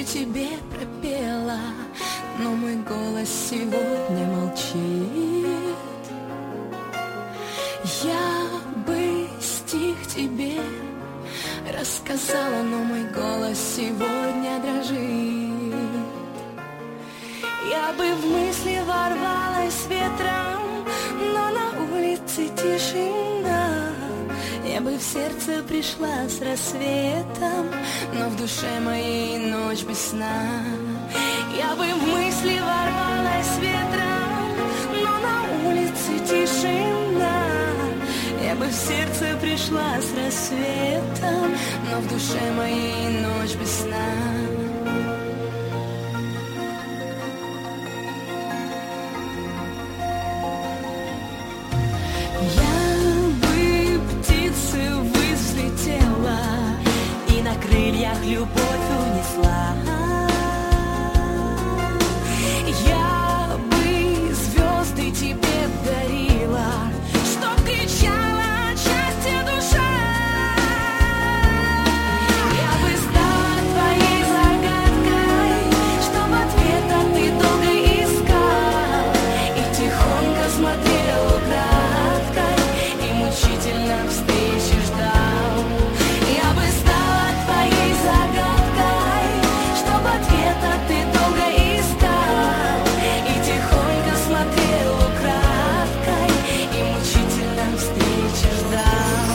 тебе пропела, но мой голос сегодня молчит. Я бы стих тебе рассказала, но мой голос сегодня дрожит. Я бы в мысли ворвалась ветром, но на улице тишина. Я бы в сердце пришла с рассветом, но в душе моей ночь без сна. Я бы в мысли ворвалась ветром, но на улице тишина. Я бы в сердце пришла с рассветом, но в душе моей ночь без сна. На крыльях любовь унесла. Я бы звезды тебе дарила, чтоб кричала от счастья душа. Я бы стала твоей загадкой, чтоб ответа ты долго искал и тихонько смотрел украдкой и мучительно встречи ждал. Я бы стала твоей загадкой, чтоб ответа ты долго искал и тихонько смотрел украдкой и мучительно встречи ждал.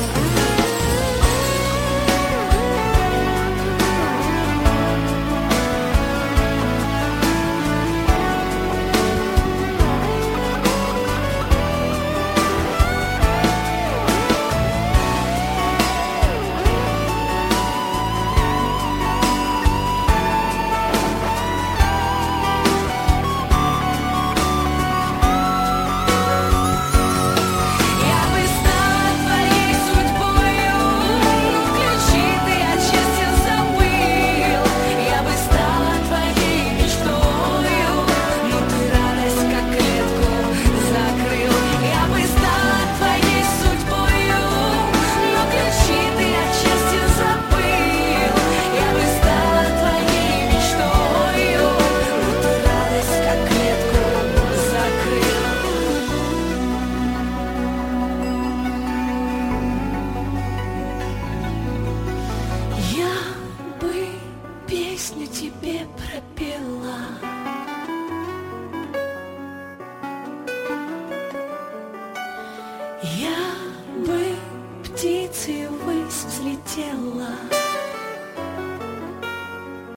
Я бы птицей ввысь взлетела,